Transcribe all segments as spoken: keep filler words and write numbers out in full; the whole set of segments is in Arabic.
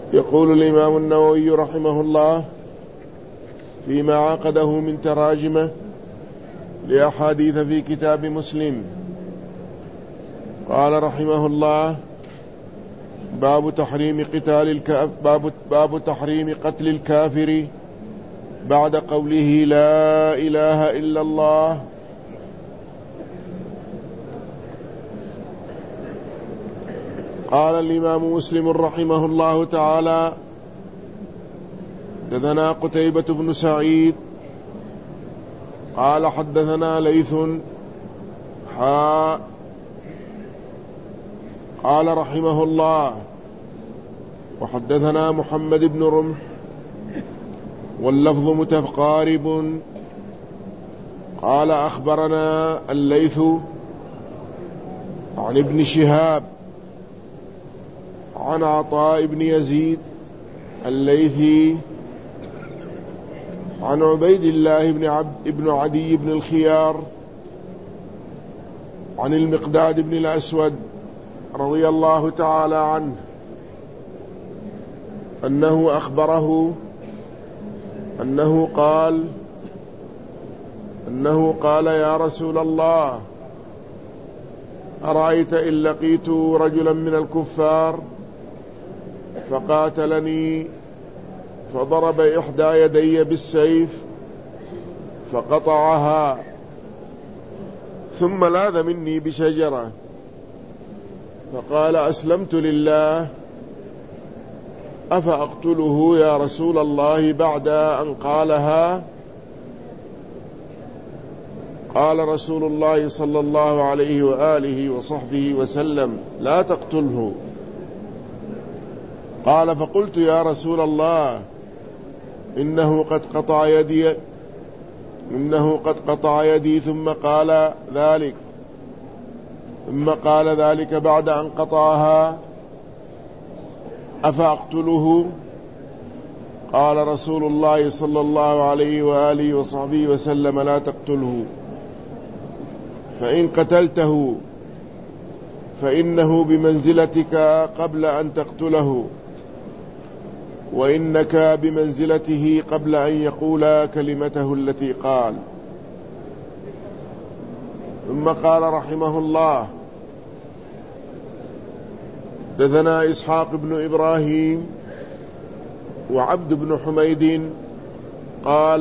يقول الإمام النووي رحمه الله فيما عقده من تراجمه لأحاديث في كتاب مسلم، قال رحمه الله: باب تحريم قتال الكاف باب, باب تحريم قتل الكافر بعد قوله لا إله إلا الله. قال الإمام مسلم رحمه الله تعالى: حدثنا قتيبة بن سعيد قال حدثنا ليث حاء قال رحمه الله: وحدثنا محمد بن رمح واللفظ متقارب قال أخبرنا الليث عن ابن شهاب عن عطاء بن يزيد الليثي عن عبيد الله بن عبد بن عدي بن الخيار عن المقداد بن الأسود رضي الله تعالى عنه أنه أخبره أنه قال أنه قال يا رسول الله، أرأيت إن لقيت رجلا من الكفار فقاتلني فضرب إحدى يدي بالسيف فقطعها ثم لاذ مني بشجرة فقال أسلمت لله، أفأقتله يا رسول الله بعد أن قالها؟ قال رسول الله صلى الله عليه وآله وصحبه وسلم: لا تقتله. قال فقلت يا رسول الله، إنه قد قطع يدي إنه قد قطع يدي ثم قال ذلك ثم قال ذلك بعد أن قطعها، أفأقتله؟ قال رسول الله صلى الله عليه وآله وصحبه وسلم: لا تقتله، فإن قتلته فإنه بمنزلتك قبل أن تقتله، وإنك بمنزلته قبل أن يقول كلمته التي قال. ثم قال رحمه الله: حدثنا إسحاق بن إبراهيم وعبد بن حميد قال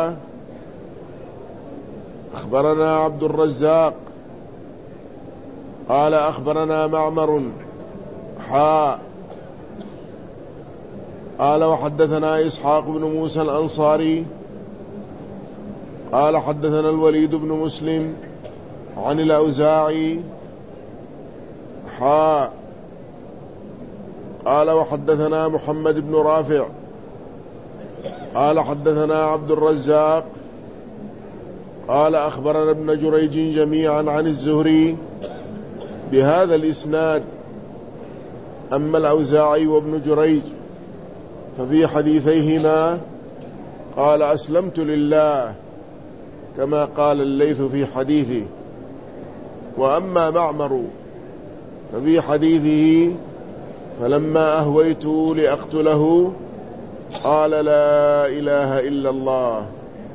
أخبرنا عبد الرزاق قال أخبرنا معمر حاء قال وحدثنا إسحاق بن موسى الأنصاري قال حدثنا الوليد بن مسلم عن الأوزاعي حاء قال وحدثنا محمد بن رافع قال حدثنا عبد الرزاق قال أخبرنا ابن جريج جميعا عن الزهري بهذا الإسناد. أما الأوزاعي وابن جريج ففي حديثيهما قال أسلمت لله كما قال الليث في حديثه، وأما معمر ففي حديثه فلما أهويت لأقتله قال لا إله إلا الله.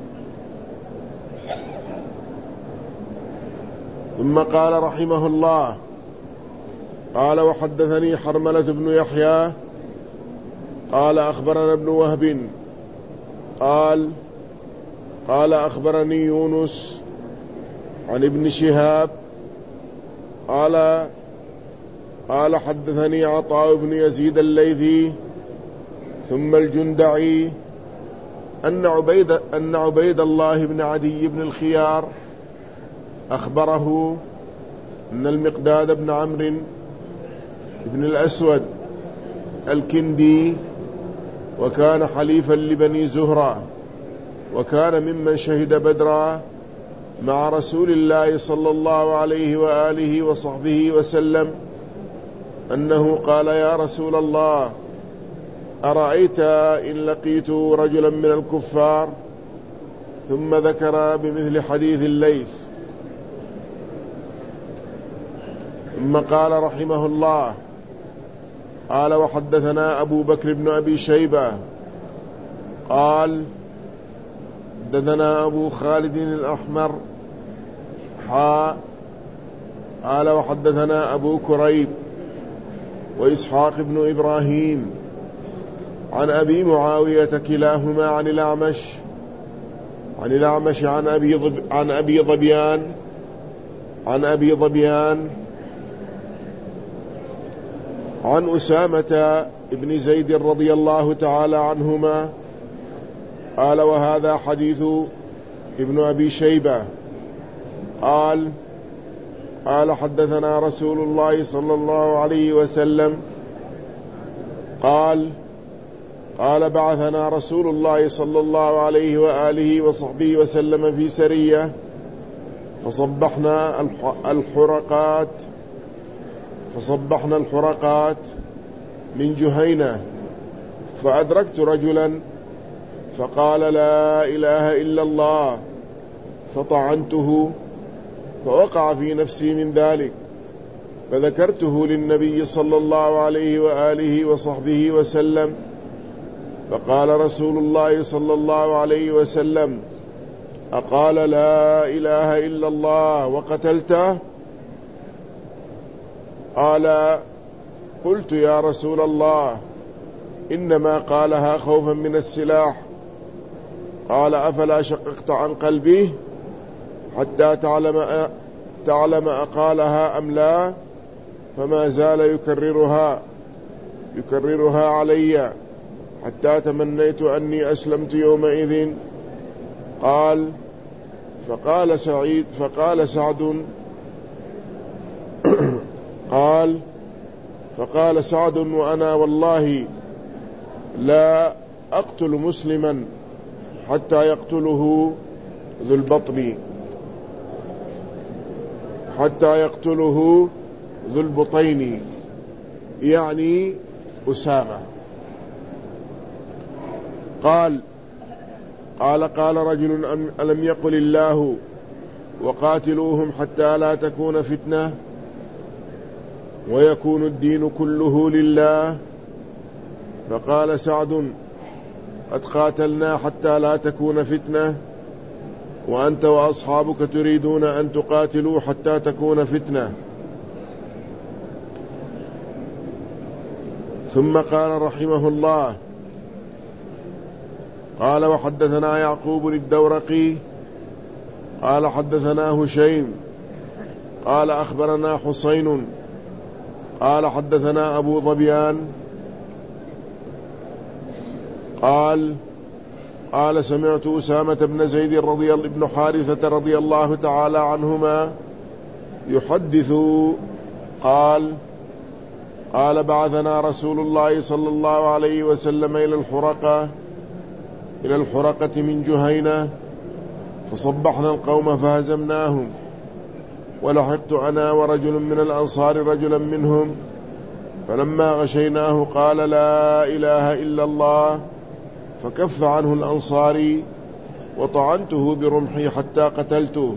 ثم قال رحمه الله: قال وحدثني حرملة بن يحيى قال أخبرنا ابن وهب قال قال أخبرني يونس عن ابن شهاب قال قال حدثني عطاء بن يزيد الليثي ثم الجندعي أن عبيد, أن عبيد الله بن عدي بن الخيار أخبره أن المقداد بن عمرو بن الأسود الكندي وكان حليفا لبني زهرة وكان ممن شهد بدرا مع رسول الله صلى الله عليه وآله وصحبه وسلم أنه قال يا رسول الله، أرأيت إن لقيت رجلا من الكفار، ثم ذكر بمثل حديث الليث. ثم قال رحمه الله: قال وحدثنا أبو بكر بن أبي شيبة قال حدثنا أبو خالد الأحمر حا قال وحدثنا أبو كريب وإسحاق بن إبراهيم عن أبي معاوية كلاهما عن الأعمش عن الأعمش عن أبي ضب عن أبي ظبيان عن أبي ظبيان عن أسامة بن زيد رضي الله تعالى عنهما قال وهذا حديث ابن أبي شيبة قال قال حدثنا رسول الله صلى الله عليه وسلم قال قال بعثنا رسول الله صلى الله عليه وآله وصحبه وسلم في سرية فصبحنا الحرقات فصبحنا الحرقات من جهينة فأدركت رجلا فقال لا إله إلا الله فطعنته فوقع في نفسي من ذلك فذكرته للنبي صلى الله عليه وآله وصحبه وسلم فقال رسول الله صلى الله عليه وسلم أقال لا إله إلا الله وقتلته؟ قال قلت يا رسول الله إنما قالها خوفا من السلاح. قال أفلا شققت عن قلبه حتى تعلم تعلم أقالها أم لا؟ فما زال يكررها يكررها علي حتى تمنيت أني أسلمت يومئذ. قال فقال سعيد فقال سعد قال فقال سعد وأنا والله لا أقتل مسلما حتى يقتله ذو البطن حتى يقتله ذو البطين يعني أسامة. قال قال قال رجل ألم يقل الله وقاتلوهم حتى لا تكون فتنة ويكون الدين كله لله؟ فقال سعد قد قاتلنا حتى لا تكون فتنة وأنت وأصحابك تريدون أن تقاتلوا حتى تكون فتنة. ثم قال رحمه الله قال وحدثنا يعقوب الدورقي قال حدثنا هشيم قال أخبرنا حسين قال حدثنا أبو ظبيان قال قال سمعت أسامة بن زيد رضي الله بن حارثة رضي الله تعالى عنهما يحدث قال قال بعثنا رسول الله صلى الله عليه وسلم إلى الحرقة إلى الحرقة من جهينة فصبحنا القوم فهزمناهم ولحقت أنا ورجل من الأنصار رجلا منهم فلما غشيناه قال لا إله إلا الله فكف عنه الأنصاري وطعنته برمحي حتى قتلته.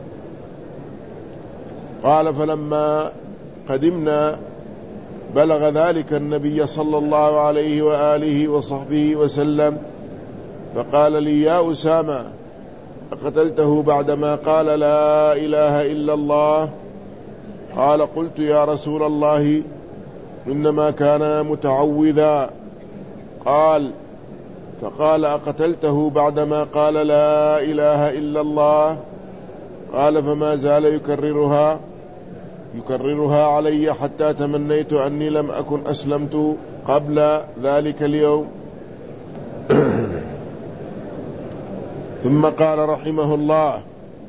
قال فلما قدمنا بلغ ذلك النبي صلى الله عليه وآله وصحبه وسلم فقال لي يا أسامة أقتلته بعدما قال لا إله إلا الله؟ قال قلت يا رسول الله إنما كان متعوذا. قال فقال أقتلته بعدما قال لا إله إلا الله؟ قال فما زال يكررها يكررها علي حتى تمنيت أني لم أكن أسلمت قبل ذلك اليوم. ثم قال رحمه الله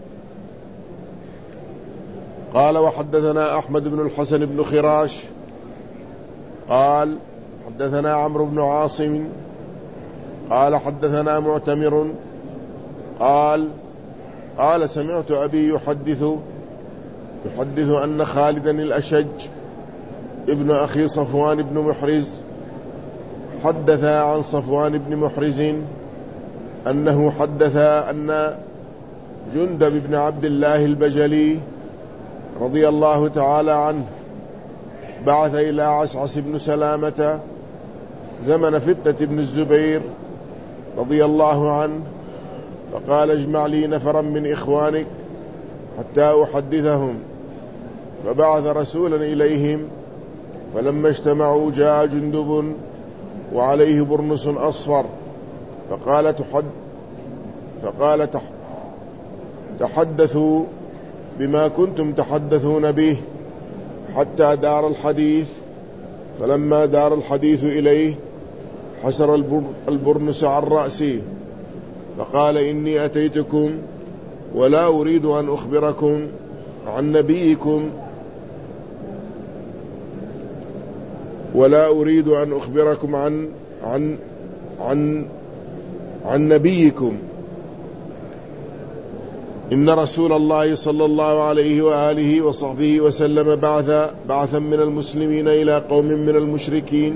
قال وحدثنا أحمد بن الحسن بن خراش قال حدثنا عمرو بن عاصم قال حدثنا معتمر قال قال سمعت أبي يحدث يحدث أن خالدا الأشج ابن أخي صفوان بن محرز حدث عن صفوان بن محرز أنه حدث أن جندب بن عبد الله البجلي رضي الله تعالى عنه بعث إلى عسعس بن سلامة زمن فتنة ابن الزبير رضي الله عنه، فقال اجمع لي نفرا من إخوانك حتى أحدثهم، فبعث رسولا إليهم، فلما اجتمعوا جاء جندب وعليه برنس أصفر، فقال تحد فقال تح تحدثوا بما كنتم تحدثون به حتى دار الحديث. فلما دار الحديث إليه حسر البرنس عن رأسه، فقال إني أتيتكم ولا أريد أن أخبركم عن نبيكم ولا أريد أن أخبركم عن عن عن عن نبيكم إن رسول الله صلى الله عليه وآله وصحبه وسلم بعث بعثا من المسلمين إلى قوم من المشركين،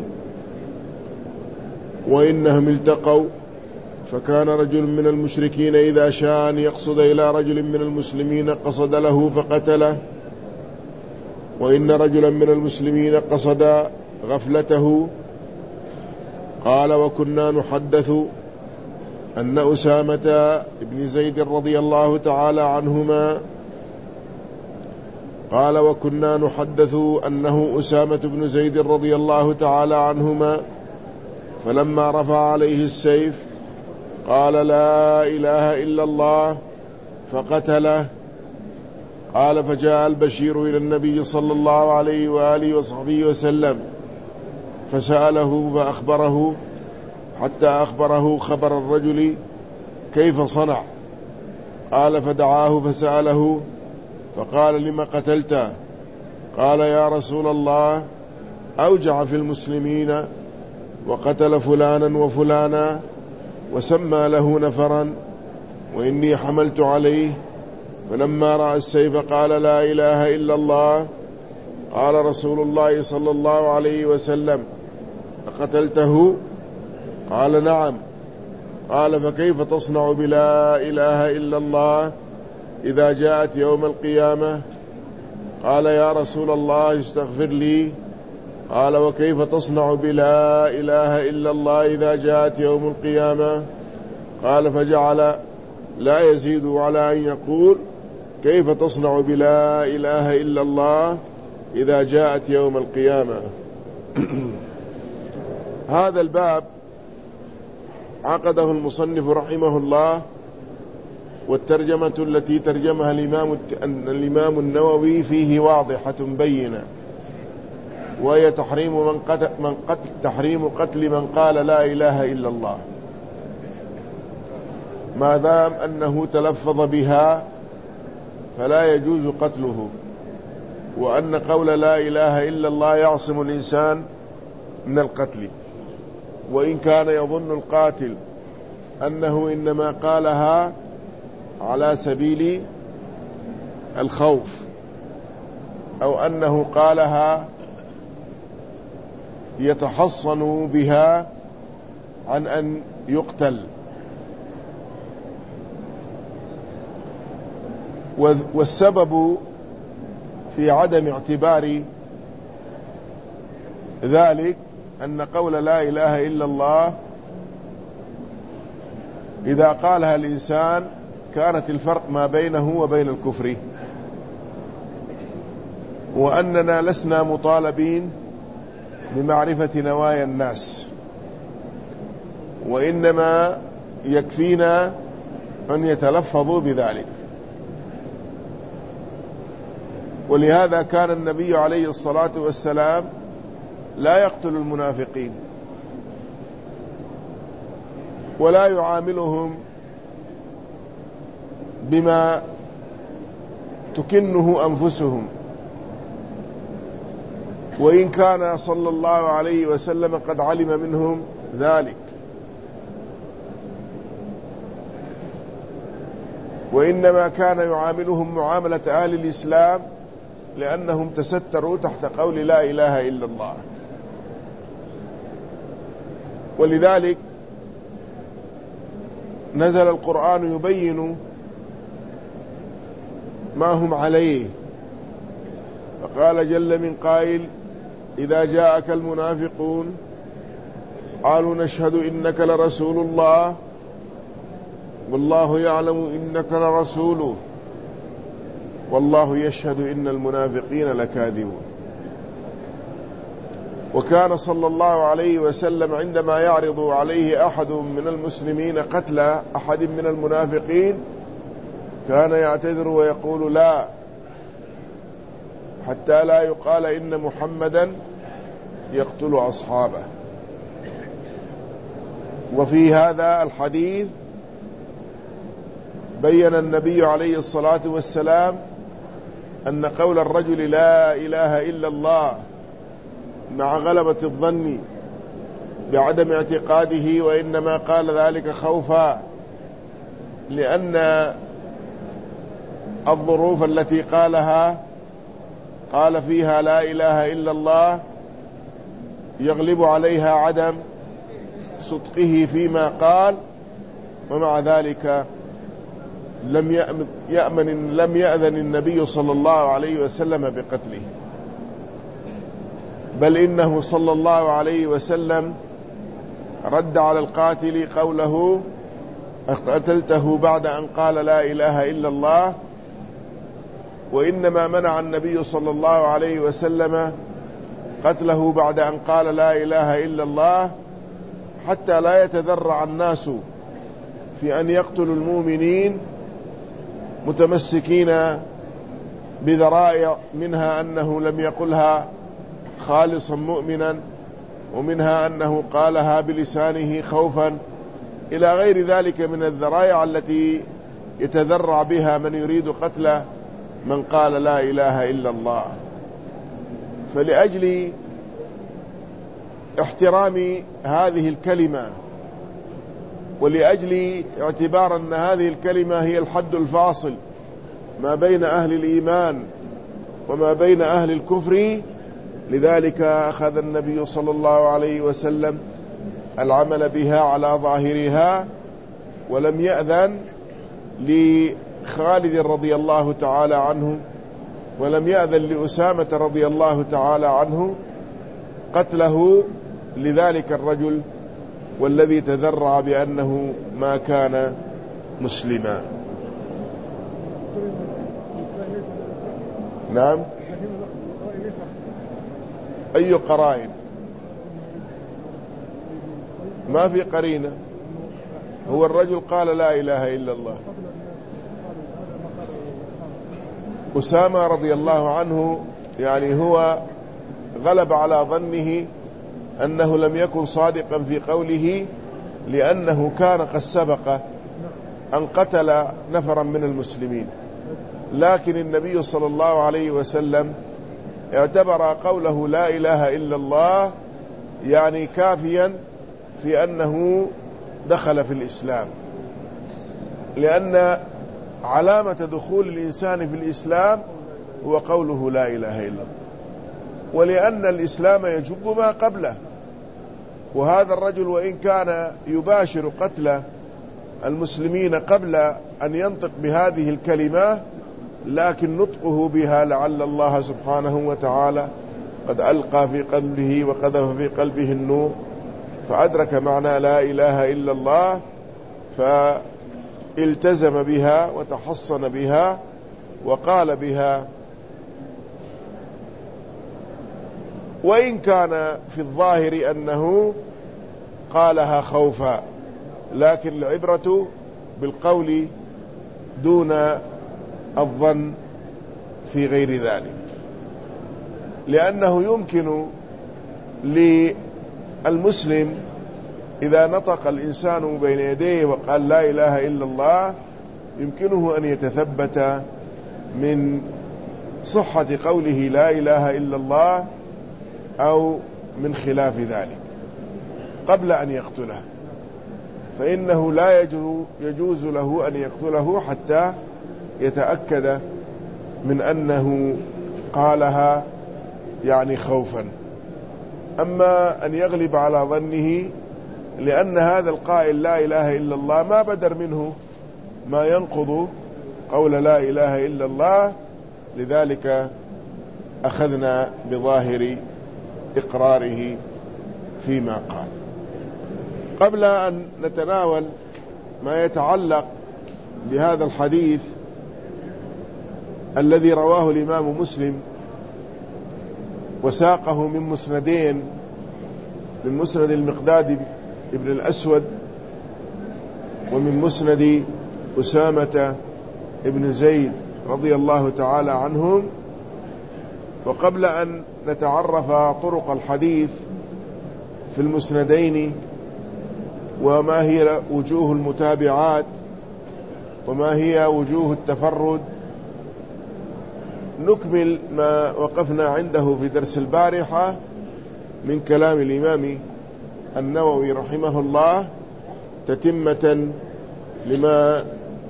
وإنهم التقوا، فكان رجل من المشركين إذا شاء أن يقصد إلى رجل من المسلمين قصد له فقتله، وإن رجلا من المسلمين قصد غفلته. قال وكنا نحدث أن أسامة بن زيد رضي الله تعالى عنهما قال وكنا نحدث أنه أسامة بن زيد رضي الله تعالى عنهما فلما رفع عليه السيف قال لا إله إلا الله فقتله. قال فجاء البشير إلى النبي صلى الله عليه وآله وصحبه وسلم فسأله فأخبره حتى أخبره خبر الرجل كيف صنع. قال فدعاه فسأله فقال لما قتلت؟ قال يا رسول الله أوجع في المسلمين وقتل فلانا وفلانا وسمى له نفرا وإني حملت عليه، فلما رأى السيف قال لا إله إلا الله. قال رسول الله صلى الله عليه وسلم أقتلته؟ قال نعم. قال فكيف تصنع بلا إله إلا الله إذا جاءت يوم القيامة؟ قال يا رسول الله استغفر لي. قال وكيف تصنع بلا إله إلا الله إذا جاءت يوم القيامة؟ قال فجعل لا يزيد على أن يقول كيف تصنع بلا إله إلا الله إذا جاءت يوم القيامة. هذا الباب عقده المصنف رحمه الله، والترجمة التي ترجمها الإمام, الإمام النووي فيه واضحة بينة، وهي تحريم من قتل, من قتل تحريم قتل من قال لا إله إلا الله ما دام أنه تلفظ بها فلا يجوز قتله، وأن قول لا إله إلا الله يعصم الإنسان من القتل، وإن كان يظن القاتل أنه إنما قالها على سبيل الخوف أو أنه قالها يتحصن بها عن أن يقتل. والسبب في عدم اعتبار ذلك أن قول لا إله إلا الله إذا قالها الإنسان كانت الفرق ما بينه وبين الكفر، وأننا لسنا مطالبين بمعرفة نوايا الناس، وإنما يكفينا أن يتلفظوا بذلك. ولهذا كان النبي عليه الصلاة والسلام لا يقتل المنافقين ولا يعاملهم بما تكنه أنفسهم، وإن كان صلى الله عليه وسلم قد علم منهم ذلك، وإنما كان يعاملهم معاملة أهل الإسلام لأنهم تستروا تحت قول لا إله إلا الله. ولذلك نزل القرآن يبين ما هم عليه، فقال جل من قائل إذا جاءك المنافقون قالوا نشهد إنك لرسول الله والله يعلم إنك لرسوله والله يشهد إن المنافقين لكاذبون. وكان صلى الله عليه وسلم عندما يعرض عليه أحد من المسلمين قتل أحد من المنافقين كان يعتذر ويقول لا، حتى لا يقال إن محمدا يقتل أصحابه. وفي هذا الحديث بين النبي عليه الصلاة والسلام أن قول الرجل لا إله إلا الله مع غلبة الظن بعدم اعتقاده، وإنما قال ذلك خوفا، لأن الظروف التي قالها قال فيها لا إله إلا الله يغلب عليها عدم صدقه فيما قال، ومع ذلك لم يأمن, يأمن لم يأذن النبي صلى الله عليه وسلم بقتله، بل إنه صلى الله عليه وسلم رد على القاتل قوله قتلته بعد أن قال لا إله إلا الله. وإنما منع النبي صلى الله عليه وسلم قتله بعد أن قال لا إله إلا الله حتى لا يتذرع الناس في أن يقتلوا المؤمنين متمسكين بذرائع، منها أنه لم يقلها خالصا مؤمنا، ومنها أنه قالها بلسانه خوفا، إلى غير ذلك من الذرائع التي يتذرع بها من يريد قتل من قال لا إله إلا الله. فلأجل احترام هذه الكلمة ولأجل اعتبار أن هذه الكلمة هي الحد الفاصل ما بين أهل الإيمان وما بين أهل الكفر، لذلك أخذ النبي صلى الله عليه وسلم العمل بها على ظاهرها، ولم يأذن لخالد رضي الله تعالى عنه ولم يأذن لأسامة رضي الله تعالى عنه قتله لذلك الرجل والذي تذرع بأنه ما كان مسلما. نعم. أي قرائن؟ ما في قرينة، هو الرجل قال لا إله إلا الله. أسامة رضي الله عنه يعني هو غلب على ظنه أنه لم يكن صادقا في قوله، لأنه كان قد سبق أن قتل نفرا من المسلمين، لكن النبي صلى الله عليه وسلم اعتبر قوله لا إله إلا الله يعني كافيا في أنه دخل في الإسلام، لأن علامة دخول الإنسان في الإسلام هو قوله لا إله إلا الله، ولأن الإسلام يجب ما قبله. وهذا الرجل وإن كان يباشر قتل المسلمين قبل أن ينطق بهذه الكلمة، لكن نطقه بها لعل الله سبحانه وتعالى قد ألقى في قلبه وقذف في قلبه النور، فأدرك معنى لا إله إلا الله فالتزم بها وتحصن بها وقال بها. وإن كان في الظاهر أنه قالها خوفا، لكن العبرة بالقول دون الظن في غير ذلك، لأنه يمكن للمسلم إذا نطق الإنسان بين يديه وقال لا إله إلا الله يمكنه أن يتثبت من صحة قوله لا إله إلا الله أو من خلاف ذلك قبل أن يقتله، فإنه لا يجوز له أن يقتله حتى يتأكد من أنه قالها يعني خوفا. أما أن يغلب على ظنه، لأن هذا القائل لا إله إلا الله ما بدر منه ما ينقض قول لا إله إلا الله، لذلك أخذنا بظاهر إقراره فيما قال. قبل أن نتناول ما يتعلق بهذا الحديث الذي رواه الإمام مسلم وساقه من مسندين، من مسند المقداد ابن الأسود ومن مسند أسامة ابن زيد رضي الله تعالى عنهم، وقبل أن نتعرف طرق الحديث في المسندين وما هي وجوه المتابعات وما هي وجوه التفرد، نكمل ما وقفنا عنده في درس البارحة من كلام الإمام النووي رحمه الله، تتمة لما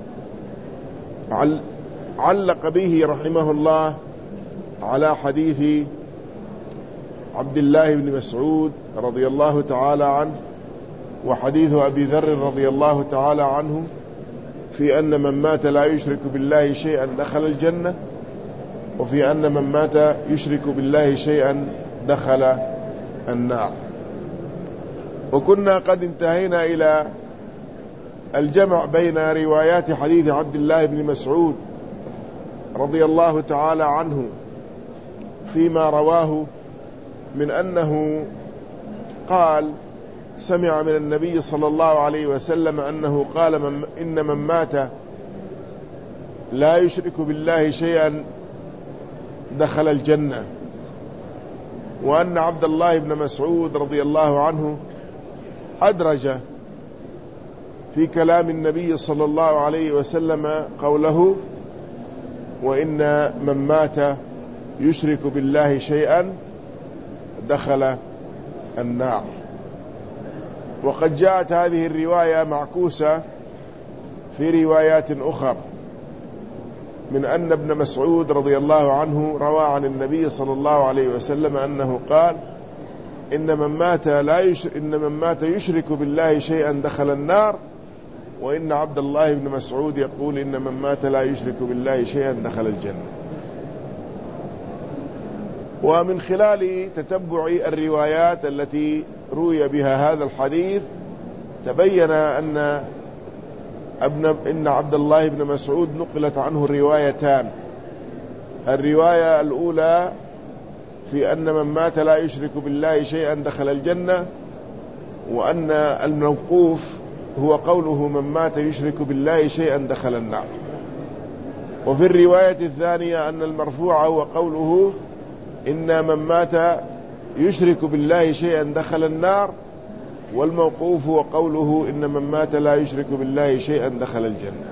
علق به رحمه الله على حديث عبد الله بن مسعود رضي الله تعالى عنه وحديث أبي ذر رضي الله تعالى عنه في أن من مات لا يشرك بالله شيئا دخل الجنة، وفي أن من مات يشرك بالله شيئا دخل النار. وكنا قد انتهينا إلى الجمع بين روايات حديث عبد الله بن مسعود رضي الله تعالى عنه فيما رواه من أنه قال سمع من النبي صلى الله عليه وسلم أنه قال من إن من مات لا يشرك بالله شيئا دخل الجنة، وأن عبد الله بن مسعود رضي الله عنه أدرج في كلام النبي صلى الله عليه وسلم قوله وإن من مات يشرك بالله شيئا دخل النار. وقد جاءت هذه الرواية معكوسة في روايات أخرى من أن ابن مسعود رضي الله عنه روى عن النبي صلى الله عليه وسلم أنه قال إن من مات لا يشرك إن من مات يشرك بالله شيئا دخل النار، وإن عبد الله بن مسعود يقول إن من مات لا يشرك بالله شيئا دخل الجنة. ومن خلال تتبع الروايات التي روي بها هذا الحديث تبين أن ابن إن عبد الله بن مسعود نقلت عنه الروايتان. الرواية الأولى في أن من مات لا يشرك بالله شيئا دخل الجنة، وأن الموقوف هو قوله من مات يشرك بالله شيئا دخل النار. وفي الرواية الثانية أن المرفوع هو قوله إن من مات يشرك بالله شيئا دخل النار، والموقوف هو قوله إن من مات لا يشرك بالله شيئا دخل الجنة.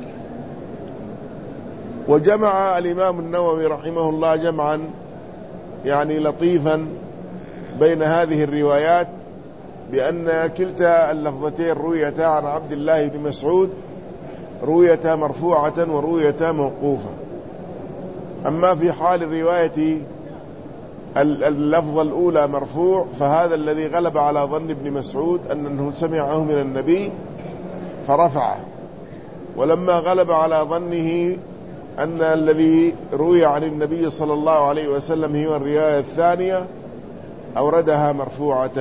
وجمع الإمام النووي رحمه الله جمعا يعني لطيفا بين هذه الروايات بأن كلتا اللفظتين رويتا عن عبد الله بن مسعود، رويتا مرفوعة ورويتا موقوفة. أما في حال الرواية اللفظة الأولى مرفوع فهذا الذي غلب على ظن ابن مسعود أنه سمعه من النبي فرفعه، ولما غلب على ظنه أن الذي روي عن النبي صلى الله عليه وسلم هي الرواية الثانية أوردها مرفوعة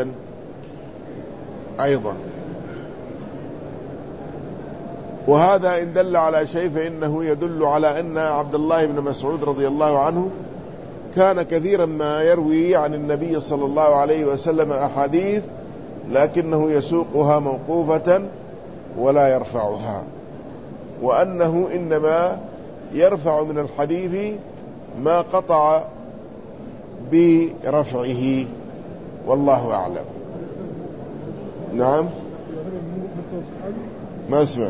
أيضا. وهذا إن دل على شيء فإنه يدل على أن عبد الله بن مسعود رضي الله عنه كان كثيرا ما يروي عن النبي صلى الله عليه وسلم أحاديث لكنه يسوقها موقوفة ولا يرفعها، وأنه إنما يرفع من الحديث ما قطع برفعه، والله أعلم. نعم ما اسمع.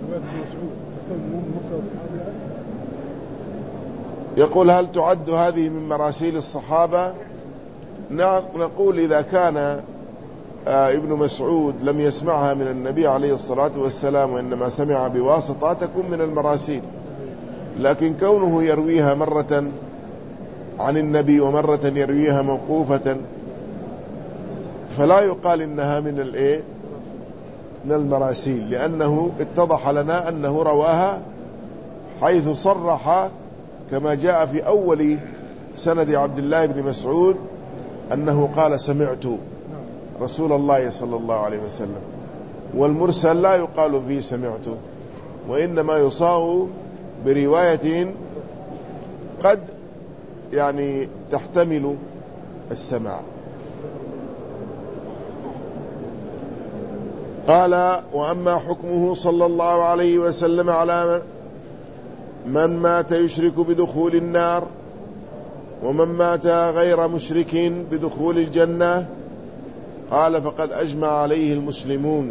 يقول هل تعد هذه من مراسيل الصحابة؟ نقول إذا كان ابن مسعود لم يسمعها من النبي عليه الصلاة والسلام وإنما سمع بواسطة تكون من المراسيل، لكن كونه يرويها مرة عن النبي ومرة يرويها موقوفة فلا يقال إنها من الإيه من المراسيل، لأنه اتضح لنا أنه رواها حيث صرح كما جاء في أول سند عبد الله بن مسعود أنه قال سمعت رسول الله صلى الله عليه وسلم، والمرسل لا يقال فيه سمعت، وإنما يصاغ برواية قد يعني تحتمل السماع. قال: وأما حكمه صلى الله عليه وسلم على من مات يشرك بدخول النار ومن مات غير مشرك بدخول الجنة، قال: فقد أجمع عليه المسلمون.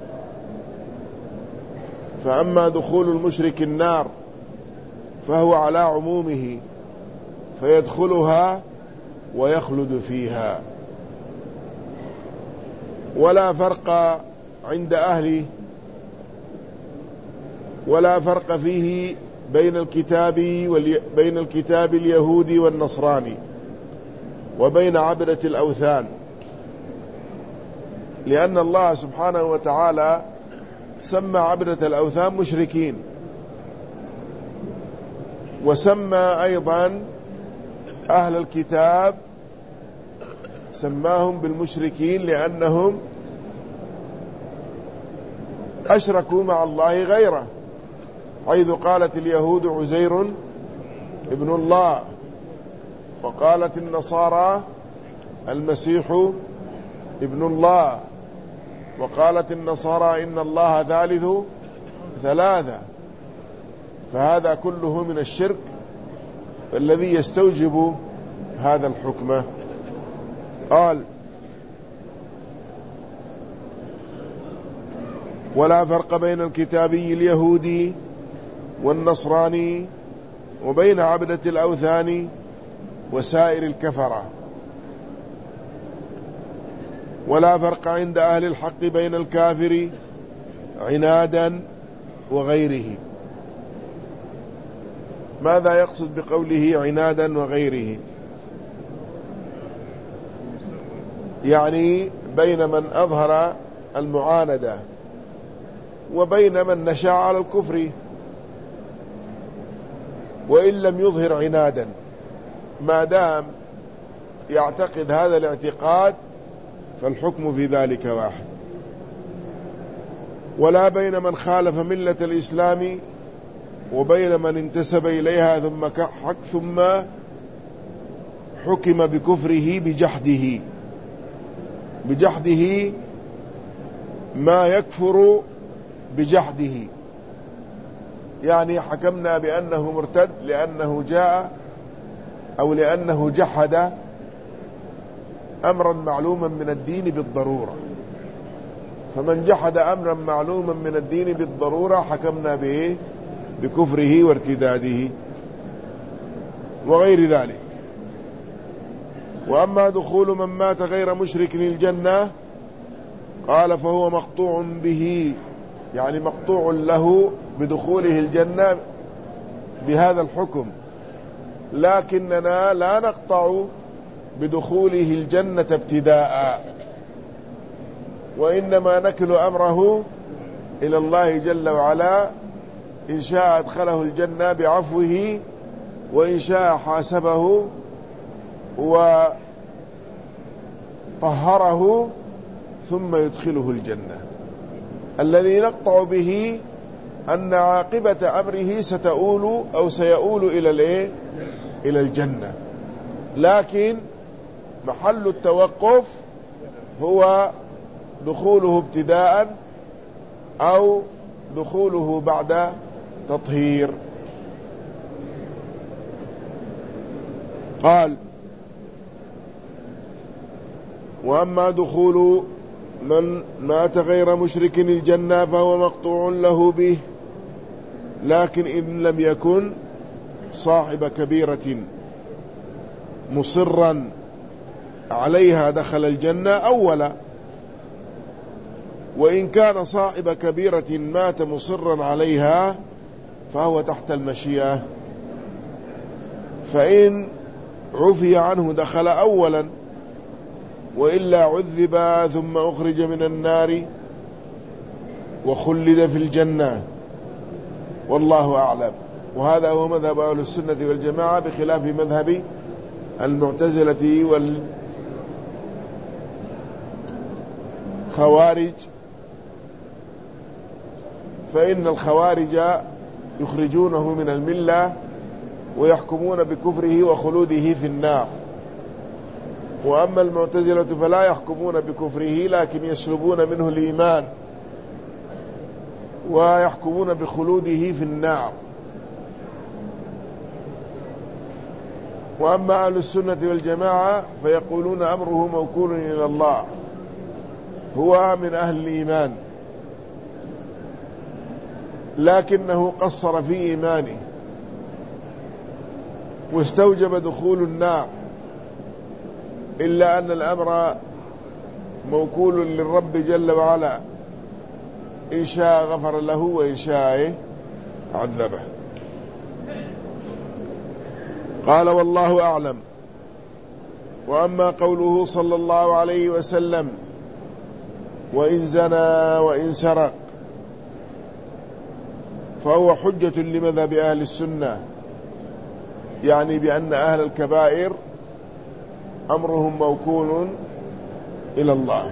فأما دخول المشرك النار فهو على عمومه، فيدخلها ويخلد فيها، ولا فرق عند أهله ولا فرق فيه بين الكتاب بين الكتاب اليهودي والنصراني وبين عبدة الأوثان، لأن الله سبحانه وتعالى سمى عبدة الأوثان مشركين، وسمى أيضا أهل الكتاب سماهم بالمشركين لأنهم أشركوا مع الله غيره، حيث قالت اليهود عزير ابن الله، وقالت النصارى المسيح ابن الله، وقالت النصارى إن الله ثالث ثلاثة. فهذا كله من الشرك الذي يستوجب هذا الحكم. قال: ولا فرق بين الكتابي اليهودي والنصراني وبين عبدة الأوثان وسائر الكفرة، ولا فرق عند أهل الحق بين الكافر عنادا وغيره. ماذا يقصد بقوله عنادا وغيره؟ يعني بين من أظهر المعاندة وبين من نشأ على الكفر، وإن لم يظهر عنادا، ما دام يعتقد هذا الاعتقاد فالحكم في ذلك واحد. ولا بين من خالف ملة الإسلام وبين من انتسب إليها ثم حك ثم حكم بكفره بجحده بجحده ما يكفر بجحده، يعني حكمنا بأنه مرتد لأنه جاء أو لأنه جحد أمرا معلوما من الدين بالضرورة، فمن جحد أمرا معلوما من الدين بالضرورة حكمنا به بكفره وارتداده وغير ذلك. وأما دخول من مات غير مشرك الجنة، قال: فهو مقطوع به، يعني مقطوع له بدخوله الجنة بهذا الحكم، لكننا لا نقطع بدخوله الجنة ابتداء، وإنما نكل أمره إلى الله جل وعلا، إن شاء أدخله الجنة بعفوه، وإن شاء حاسبه وطهره ثم يدخله الجنة. الذي نقطع به أن عاقبة أمره ستؤول أو سيؤول إلى الإيه؟ إلى الجنة، لكن محل التوقف هو دخوله ابتداء أو دخوله بعد تطهير. قال: وأما دخول من مات غير مشرك الجنة فهو مقطوع له به، لكن إن لم يكن صاحب كبيرة مصرا عليها دخل الجنة أولا، وإن كان صاحب كبيرة مات مصرا عليها فهو تحت المشيئة، فإن عفي عنه دخل أولا، وإلا عذب ثم أخرج من النار وخلد في الجنة، والله أعلم. وهذا هو مذهب أهل السنة والجماعة، بخلاف مذهب المعتزلة خوارج، فإن الخوارج يخرجونه من الملة ويحكمون بكفره وخلوده في النار. وأما المعتزلة فلا يحكمون بكفره لكن يسلبون منه الإيمان ويحكمون بخلوده في النار. وأما أهل السنة والجماعة فيقولون أمره موكول إلى الله، هو من أهل الإيمان لكنه قصر في إيمانه واستوجب دخول النار، إلا أن الأمر موكول للرب جل وعلا، إن شاء غفر له وإن شاء عذبه. قال والله أعلم. وأما قوله صلى الله عليه وسلم وإن زنى وإن سرق فهو حجة لمذهب أهل السنة، يعني بأن أهل الكبائر أمرهم موكول إلى الله،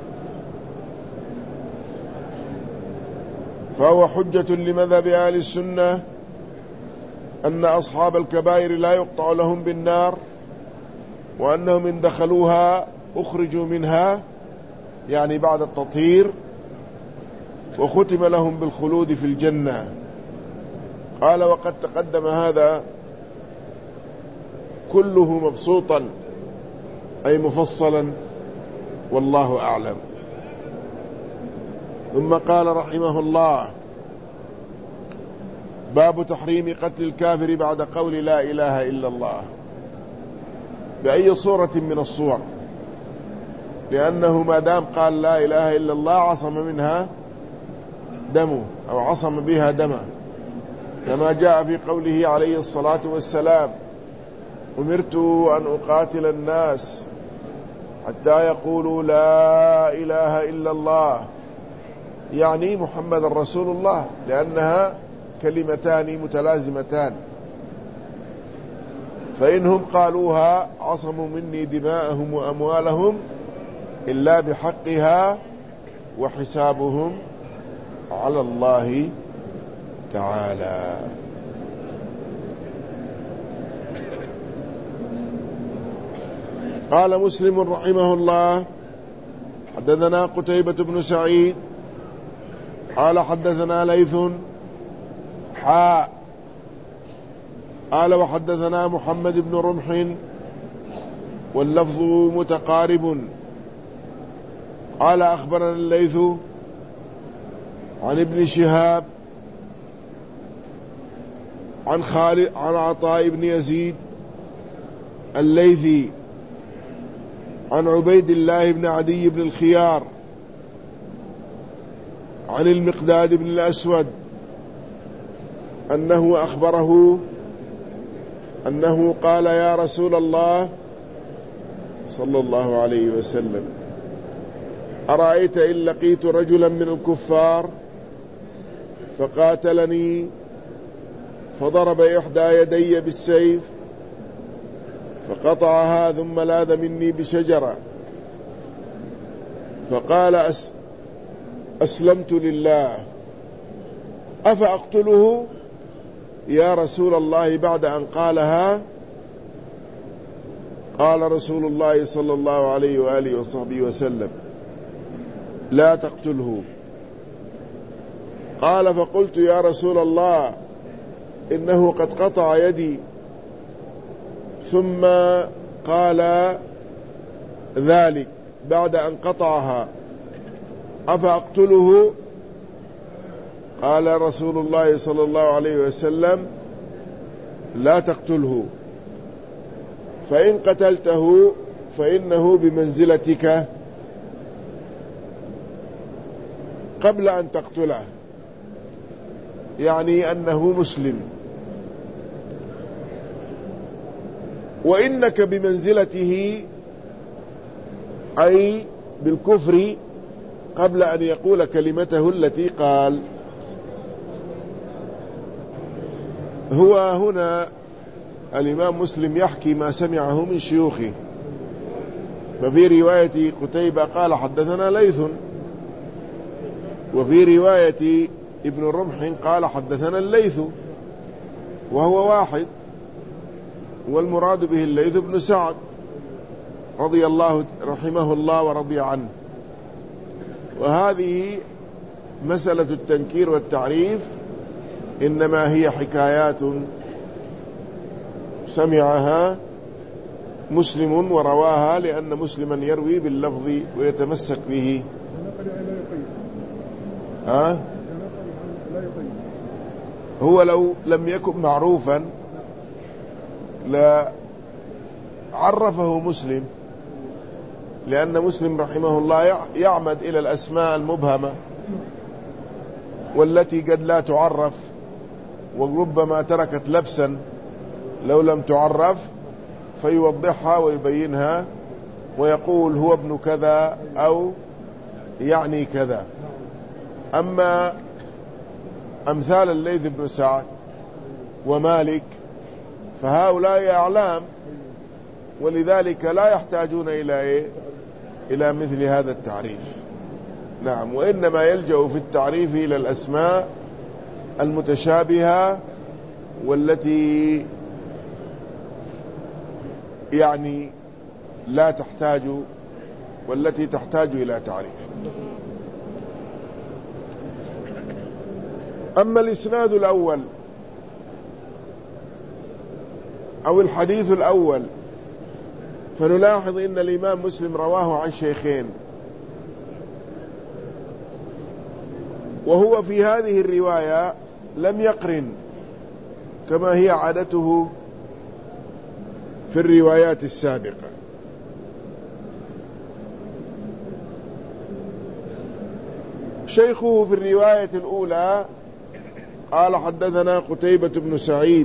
فهو حجة لمذهب أهل السنة أن أصحاب الكبائر لا يقطع لهم بالنار، وأنهم إن دخلوها أخرجوا منها، يعني بعد التطهير، وختم لهم بالخلود في الجنة. قال وقد تقدم هذا كله مبسوطا أي مفصلا، والله أعلم. ثم قال رحمه الله باب تحريم قتل الكافر بعد قول لا إله إلا الله بأي صورة من الصور، لأنه ما دام قال لا إله إلا الله عصم منها دمه أو عصم بها دمه، كما جاء في قوله عليه الصلاة والسلام أمرت أن أقاتل الناس حتى يقولوا لا إله إلا الله، يعني محمد رسول الله، لأنها كلمتان متلازمتان، فإنهم قالوها عصموا مني دماءهم وأموالهم إلا بحقها وحسابهم على الله تعالى. قال مسلم رحمه الله حدثنا قتيبة بن سعيد قال حدثنا ليث حاء قال وحدثنا محمد بن رمح واللفظ متقارب قال أخبرنا الليث عن ابن شهاب عن خالد عن عطاء بن يزيد الليثي عن عبيد الله بن عدي بن الخيار عن المقداد بن الأسود أنه أخبره أنه قال يا رسول الله صلى الله عليه وسلم أرأيت إن لقيت رجلا من الكفار فقاتلني فضرب إحدى يدي بالسيف فقطعها ثم لاذ مني بشجرة فقال أس أسلمت لله أفأقتله يا رسول الله بعد أن قالها؟ قال رسول الله صلى الله عليه وآله وصحبه وسلم لا تقتله. قال فقلت يا رسول الله إنه قد قطع يدي، ثم قال ذلك بعد أن قطعها أفأقتله؟ قال رسول الله صلى الله عليه وسلم لا تقتله، فإن قتلته فإنه بمنزلتك قبل أن تقتله، يعني أنه مسلم، وإنك بمنزلته أي بالكفر قبل أن يقول كلمته التي قال. هو هنا الإمام مسلم يحكي ما سمعه من شيوخه، ففي رواية قتيبة قال حدثنا ليث وفي رواية ابن رمح قال حدثنا الليث، وهو واحد، والمراد به الليث بن سعد رضي الله رحمه الله ورضي عنه. وهذه مسألة التنكير والتعريف إنما هي حكايات سمعها مسلم ورواها، لأن مسلما يروي باللفظ ويتمسك به. ها؟ هو لو لم يكن معروفا لا عرفه مسلم، لأن مسلم رحمه الله يعمد إلى الأسماء المبهمة والتي قد لا تعرف، وربما تركت لبسا لو لم تعرف، فيوضحها ويبينها ويقول هو ابن كذا أو يعني كذا. أما أمثال الليث بن سعد ومالك فهؤلاء أعلام، ولذلك لا يحتاجون إلى إيه؟ إلى مثل هذا التعريف. نعم، وإنما يلجأ في التعريف إلى الأسماء المتشابهة والتي يعني لا تحتاج والتي تحتاج إلى تعريف. أما الإسناد الأول أو الحديث الأول فنلاحظ إن الإمام مسلم رواه عن شيخين، وهو في هذه الرواية لم يقرن كما هي عادته في الروايات السابقة. شيخه في الرواية الأولى قال حدثنا قتيبة بن سعيد،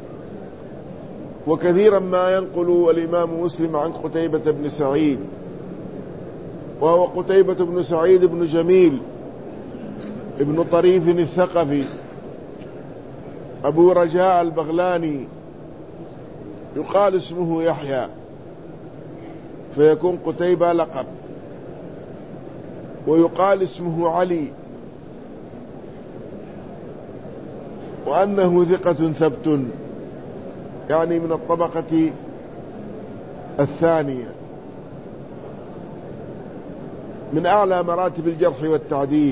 وكثيرا ما ينقل الإمام مسلم عن قتيبة بن سعيد، وهو قتيبة بن سعيد بن جميل ابن طريف الثقفي أبو رجاء البغلاني، يقال اسمه يحيى فيكون قتيبة لقب، ويقال اسمه علي، وأنه ثقة ثبت، يعني من الطبقة الثانية من أعلى مراتب الجرح والتعديل،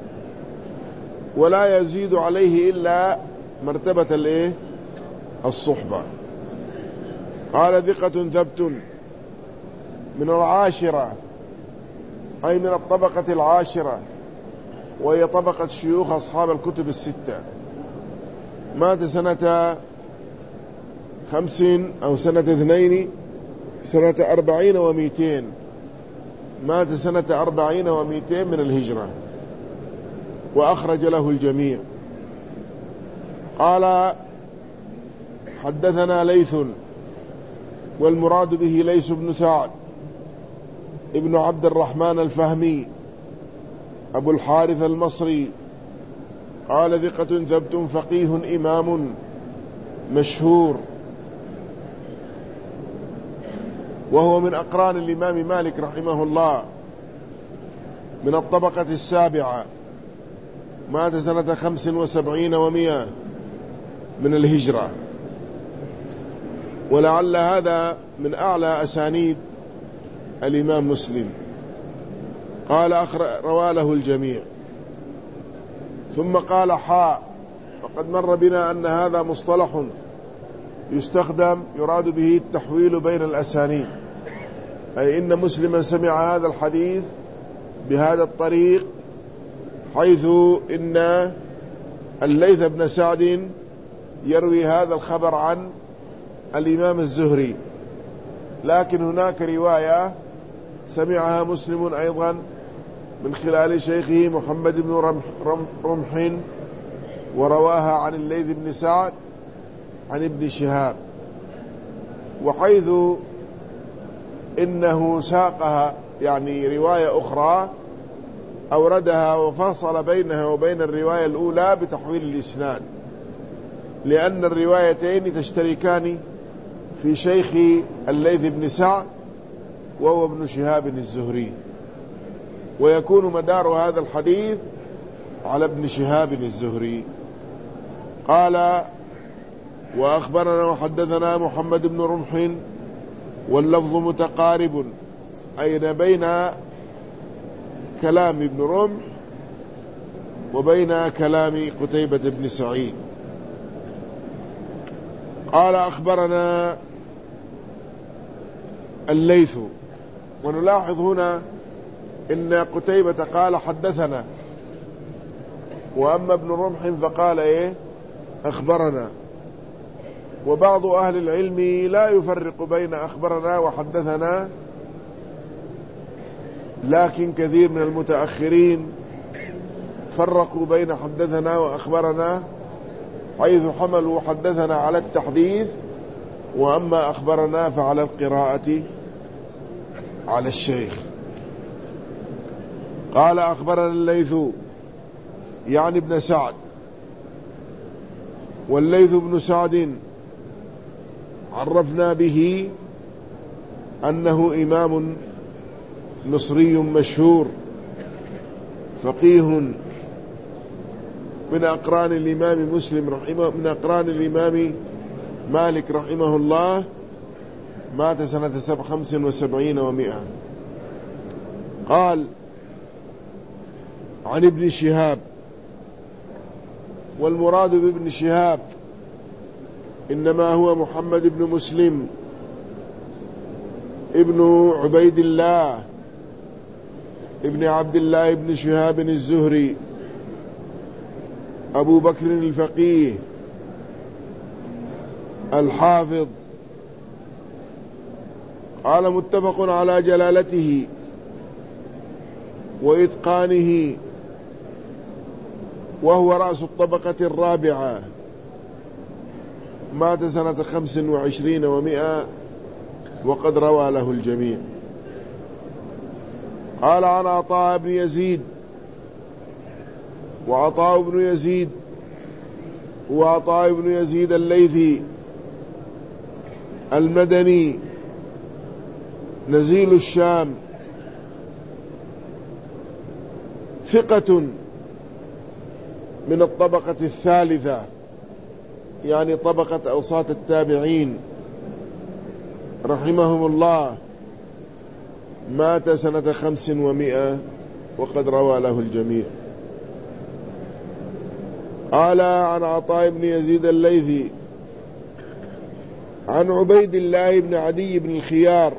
ولا يزيد عليه إلا مرتبة الإيه؟ الصحبة. قال ثقة ثبت من العاشرة، أي من الطبقة العاشرة، وهي طبقة شيوخ أصحاب الكتب الستة. مات سنة خمسين أو سنة اثنين سنة أربعين ومئتين، مات سنة أربعين ومئتين من الهجرة، وأخرج له الجميع. قال حدثنا ليث، والمراد به ليث بن سعد ابن عبد الرحمن الفهمي أبو الحارث المصري، قال ثقة ثبت فقيه إمام مشهور، وهو من أقران الإمام مالك رحمه الله، من الطبقة السابعة، مات سنة خمس وسبعين ومئة من الهجرة، ولعل هذا من أعلى أسانيد الإمام مسلم. قال روى له الجميع. ثم قال حاء، وقد مر بنا أن هذا مصطلح يستخدم يراد به التحويل بين الأسانيد، أي إن مسلما سمع هذا الحديث بهذا الطريق، حيث إن الليث بن سعد يروي هذا الخبر عن الإمام الزهري، لكن هناك رواية سمعها مسلم أيضا من خلال شيخه محمد بن رمح, رمح ورواها عن الليث بن سعد عن ابن شهاب، وحيث إنه ساقها يعني رواية أخرى أوردها وفصل بينها وبين الرواية الأولى بتحويل الإسناد، لأن الروايتين تشتركان في شيخ الليث بن سعد وهو ابن شهاب الزهري، ويكون مدار هذا الحديث على ابن شهاب الزهري قال وأخبرنا وحدثنا محمد بن رمح واللفظ متقارب أين بين كلام ابن رمح وبين كلام قتيبة بن سعيد. قال أخبرنا الليث، ونلاحظ هنا إن قتيبة قال حدثنا، وأما ابن رمح فقال إيه أخبرنا. وبعض أهل العلم لا يفرق بين أخبرنا وحدثنا، لكن كثير من المتأخرين فرقوا بين حدثنا وأخبرنا، حيث حملوا حدثنا على التحديث، وأما أخبرنا فعلى القراءة على الشيخ. قال أخبرنا الليث يعني ابن سعد، والليث بن سعد عرفنا به أنه إمام مصري مشهور فقيه من أقران الإمام مسلم رحمه من أقران الإمام مالك رحمه الله، مات سنة خمس وسبعين ومئة. قال عن ابن شهاب، والمراد بابن شهاب إنما هو محمد بن مسلم ابن عبيد الله ابن عبد الله بن شهاب الزهري أبو بكر الفقيه الحافظ. قال متفق على جلالته وإتقانه، وهو رأس الطبقة الرابعة، مات سنة خمس وعشرين ومئة، وقد روى له الجميع. قال عن عطاء بن يزيد، وعطاء بن يزيد هو عطاء بن يزيد الليثي المدني نزيل الشام، ثقة من الطبقة الثالثة، يعني طبقة أوساط التابعين رحمهم الله، مات سنة خمس ومئة، وقد روى له الجميع. قال عن عطاء بن يزيد الليثي عن عبيد الله بن عدي بن الخيار،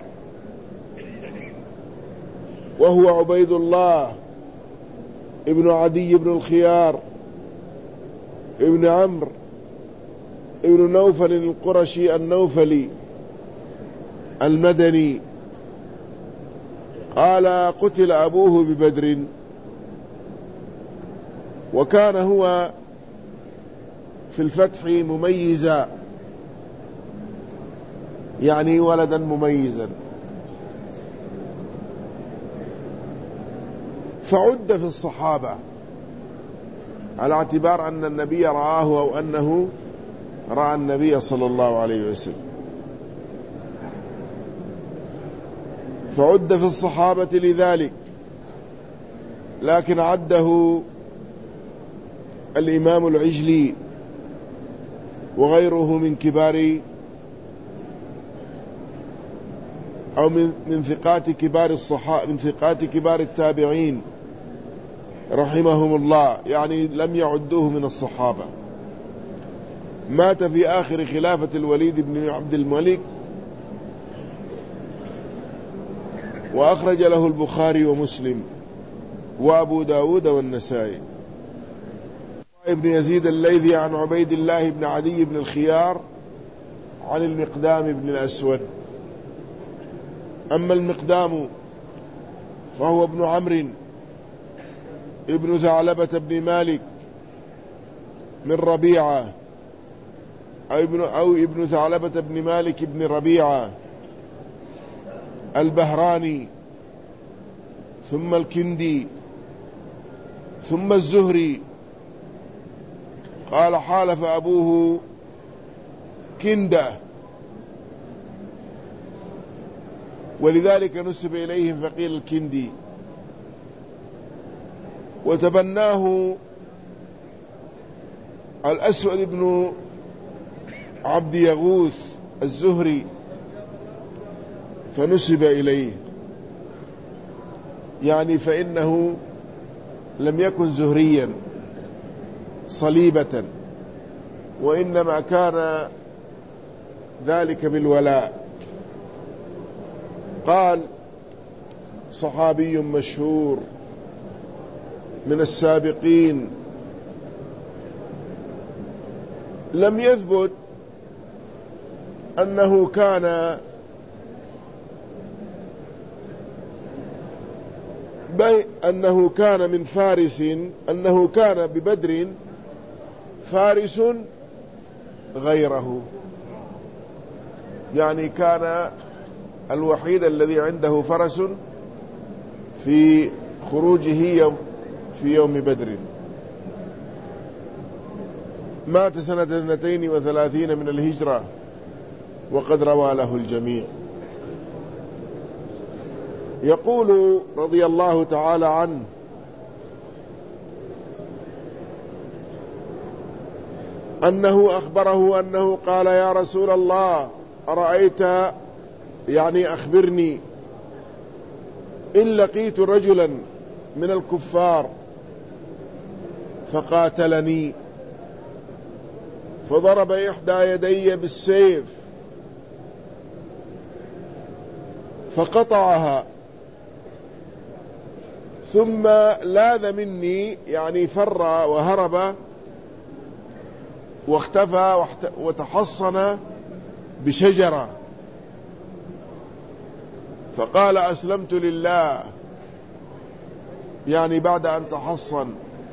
وهو عبيد الله ابن عدي بن الخيار ابن عمرو ابن نوفل القرشي النوفلي المدني. قال قتل أبوه ببدر، وكان هو في الفتح مميزا، يعني ولدا مميزا، فعد في الصحابة على اعتبار أن النبي رآه أو أنه رأى النبي صلى الله عليه وسلم، فعد في الصحابة لذلك. لكن عده الإمام العجلي وغيره من كبار أو من من ثقات كبار الصحابة، من ثقات كبار التابعين رحمهم الله، يعني لم يعدوه من الصحابة. مات في آخر خلافة الوليد بن عبد الملك، وأخرج له البخاري ومسلم وأبو داود والنسائي. ابن يزيد الليثي عن عبيد الله بن عدي بن الخيار عن المقدام بن الأسود. أما المقدام فهو ابن عمرو ابن ثعلبة بن مالك من ربيعة، أو ابن, أو ابن ثعلبة بن مالك بن ربيعة البهراني، ثم الكندي، ثم الزهري. قال حالف أبوه كندة، ولذلك نسب إليه فقيل الكندي، وتبناه الأسود بن عبد يغوث الزهري فنسب إليه، يعني فإنه لم يكن زهريا صليبة، وإنما كان ذلك بالولاء. قال صحابي مشهور من السابقين لم يثبت أنه كان بي أنه كان من فارس، أنه كان ببدر فارس غيره، يعني كان الوحيد الذي عنده فرس في خروجه يوم في يوم بدر. مات سنة اثنتين وثلاثين من الهجرة، وقد روى له الجميع. يقول رضي الله تعالى عنه: أنه أخبره أنه قال: يا رسول الله، أرأيت، يعني أخبرني، إن لقيت رجلا من الكفار فقاتلني فضرب إحدى يدي بالسيف فقطعها، ثم لاذ مني، يعني فر وهرب واختفى وتحصن بشجرة، فقال: أسلمت لله، يعني بعد أن تحصن.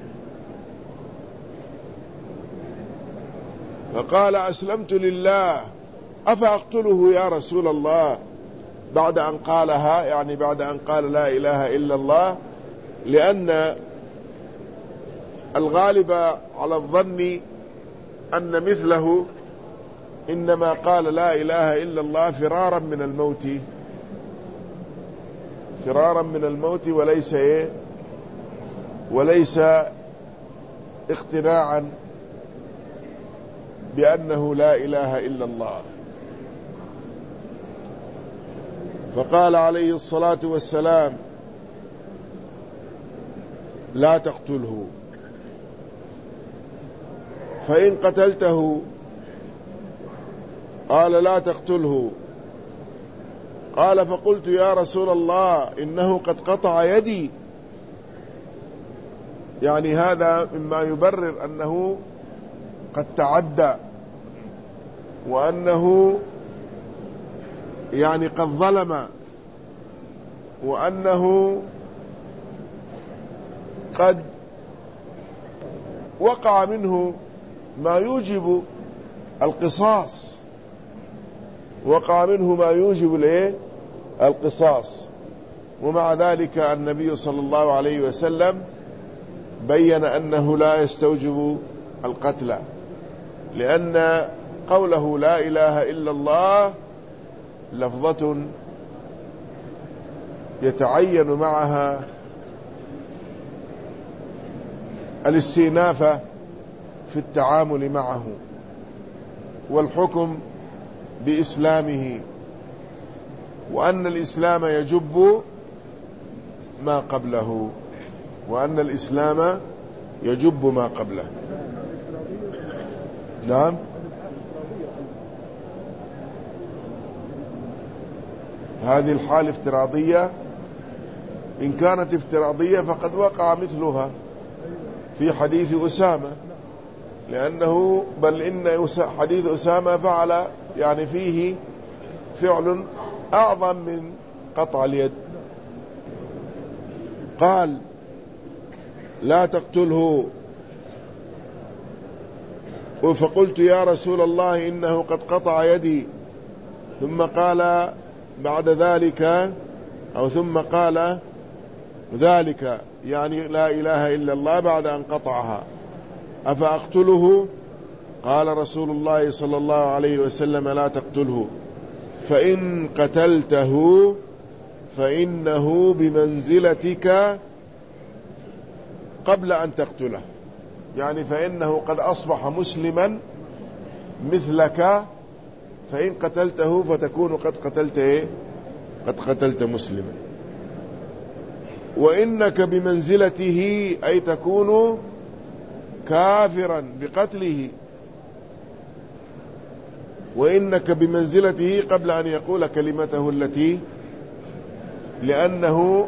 فقال: أسلمت لله، أفأقتله يا رسول الله؟ بعد أن قالها، يعني بعد أن قال لا إله إلا الله، لأن الغالب على الظن أن مثله إنما قال لا إله إلا الله فرارا من الموت، فرارا من الموت، وليس إيه وليس اقتناعا بأنه لا إله إلا الله. فقال عليه الصلاة والسلام: لا تقتله، فإن قتلته، قال: لا تقتله. قال: فقلت: يا رسول الله، إنه قد قطع يدي، يعني هذا مما يبرر أنه قد تعدى، وأنه يعني قد ظلم، وأنه قد وقع منه ما يوجب القصاص، وقع منه ما يوجب الايه القصاص. ومع ذلك النبي صلى الله عليه وسلم بين أنه لا يستوجب القتل، لأن قوله لا إله إلا الله لفظة يتعين معها الاستئناف في التعامل معه، والحكم بإسلامه، وأن الإسلام يجب ما قبله، وأن الإسلام يجب ما قبله. نعم. هذه الحالة افتراضية، إن كانت افتراضية فقد وقع مثلها في حديث أسامة، لأنه بل إن حديث أسامة فعل يعني فيه فعل أعظم من قطع اليد. قال: لا تقتله. فقلت: يا رسول الله، إنه قد قطع يدي. ثم قال بعد ذلك، أو ثم قال ذلك، يعني لا إله إلا الله، بعد أن قطعها: أفأقتله؟ قال رسول الله صلى الله عليه وسلم: لا تقتله، فإن قتلته فإنه بمنزلتك قبل أن تقتله. يعني فإنه قد أصبح مسلما مثلك، فإن قتلته فتكون قد قتلت إيه؟ قد قتلت مسلما. وإنك بمنزلته أي تكون كافرا بقتله، وإنك بمنزلته قبل أن يقول كلمته التي، لأنه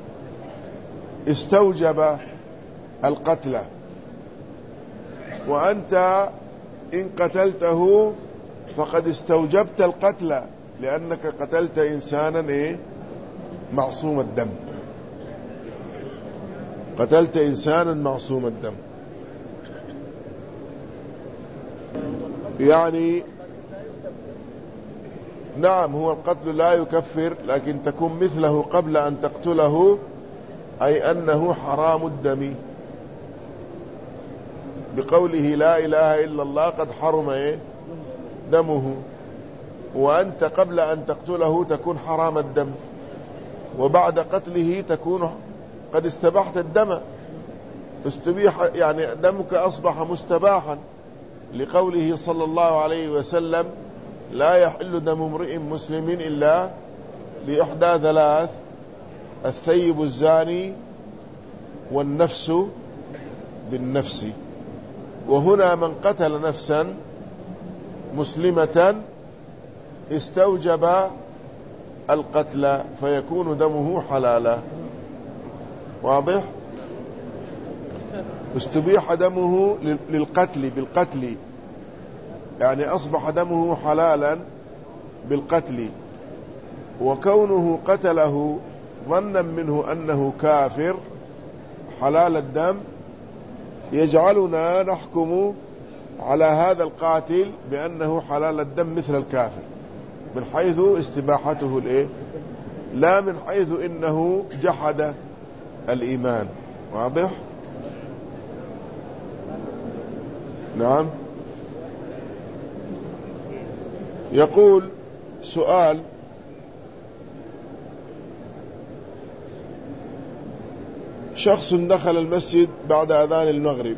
استوجب القتل، وأنت إن قتلته فقد استوجبت القتل، لأنك قتلت إنسانا إيه؟ معصوم الدم، قتلت إنسانا معصوم الدم. يعني نعم هو القتل لا يكفر، لكن تكون مثله قبل أن تقتله، أي أنه حرام الدم، بقوله لا إله إلا الله قد حرم إيه؟ دمه. وأنت قبل أن تقتله تكون حرام الدم، وبعد قتله تكون قد استبحت الدم، استبيح يعني دمك أصبح مستباحا، لقوله صلى الله عليه وسلم لا يحل دم امرئ مسلم إلا بإحدى ثلاث: الثيب الزاني، والنفس بالنفس. وهنا من قتل نفسا مسلمة استوجب القتل، فيكون دمه حلالا. واضح؟ استبيح دمه للقتل بالقتل، يعني أصبح دمه حلالا بالقتل، وكونه قتله ظنا منه أنه كافر حلال الدم يجعلنا نحكم على هذا القاتل بأنه حلال الدم مثل الكافر، من حيث استباحته الإيه؟ لا من حيث إنه جحد الإيمان. واضح؟ نعم. يقول سؤال: شخص دخل المسجد بعد أذان المغرب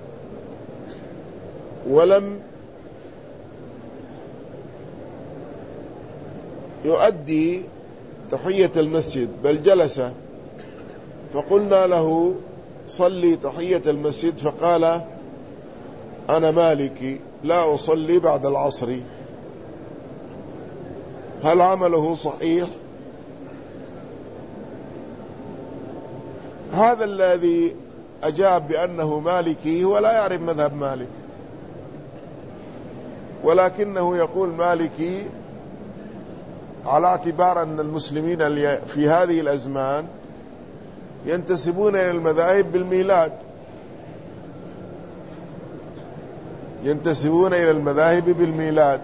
ولم يؤدي تحية المسجد بل جلس، فقلنا له صلي تحية المسجد، فقال أنا مالكي لا أصلي بعد العصر، هل عمله صحيح؟ هذا الذي أجاب بأنه مالكي هو لا يعرف مذهب مالك، ولكنه يقول مالكي على اعتبار أن المسلمين في هذه الأزمان ينتسبون إلى المذاهب بالميلاد، ينتسبون إلى المذاهب بالميلاد.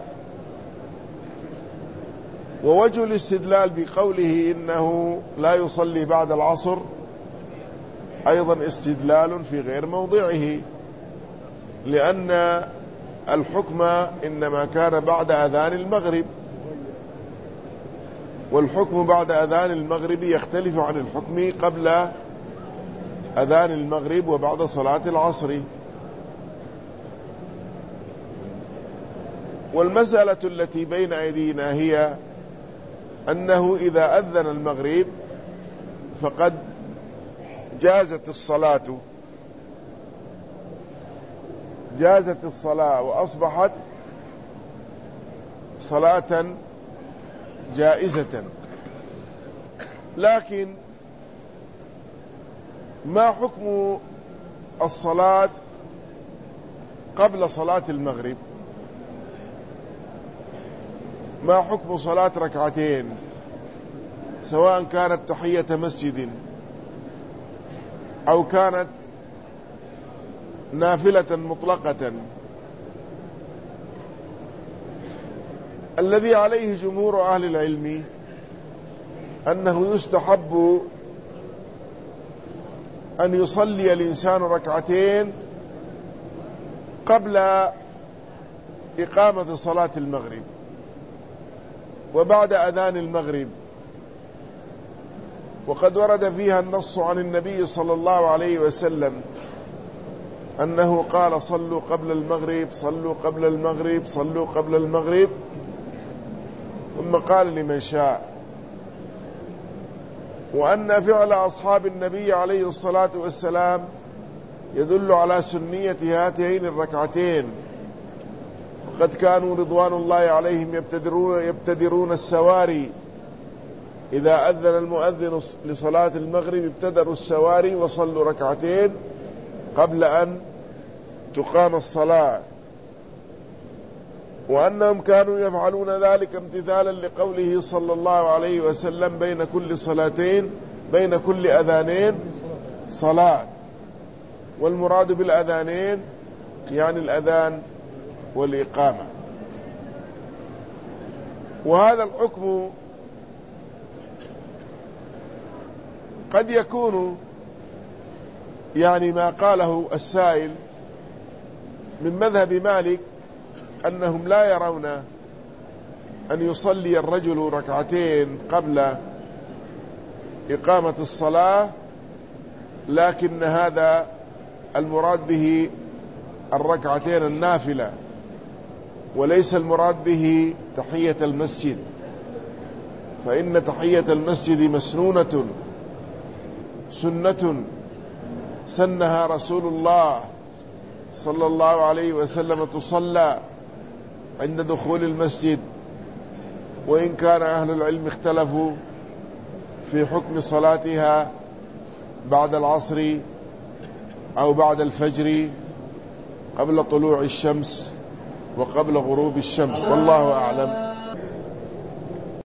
ووجه الاستدلال بقوله إنه لا يصلي بعد العصر أيضا استدلال في غير موضعه، لأن الحكم إنما كان بعد أذان المغرب، والحكم بعد أذان المغرب يختلف عن الحكم قبل أذان المغرب وبعد صلاة العصر. والمسألة التي بين أيدينا هي أنه إذا أذن المغرب فقد جازت الصلاة، جازت الصلاة وأصبحت صلاة جائزة، لكن ما حكم الصلاة قبل صلاة المغرب؟ ما حكم صلاة ركعتين سواء كانت تحية مسجد أو كانت نافلة مطلقة؟ الذي عليه جمهور أهل العلم أنه يستحب أن يصلي الإنسان ركعتين قبل إقامة صلاة المغرب وبعد أذان المغرب، وقد ورد فيها النص عن النبي صلى الله عليه وسلم أنه قال صلوا قبل المغرب صلوا قبل المغرب صلوا قبل المغرب، ثم قال لمن شاء. وأن فعل أصحاب النبي عليه الصلاة والسلام يدل على سنية هاتين الركعتين، وقد كانوا رضوان الله عليهم يبتدرون, يبتدرون السواري. إذا أذن المؤذن لصلاة المغرب ابتدروا السواري وصلوا ركعتين قبل أن تقام الصلاة. وأنهم كانوا يفعلون ذلك امتثالا لقوله صلى الله عليه وسلم بين كل صلاتين بين كل أذانين صلاة. والمراد بالأذانين يعني الأذان والإقامة. وهذا الحكم قد يكون يعني ما قاله السائل من مذهب مالك أنهم لا يرون أن يصلي الرجل ركعتين قبل إقامة الصلاة، لكن هذا المراد به الركعتين النافلة، وليس المراد به تحية المسجد، فإن تحية المسجد مسنونة سنة سنها رسول الله صلى الله عليه وسلم تصلى عند دخول المسجد. وإن كان أهل العلم اختلفوا في حكم صلاتها بعد العصر أو بعد الفجر قبل طلوع الشمس وقبل غروب الشمس، والله أعلم.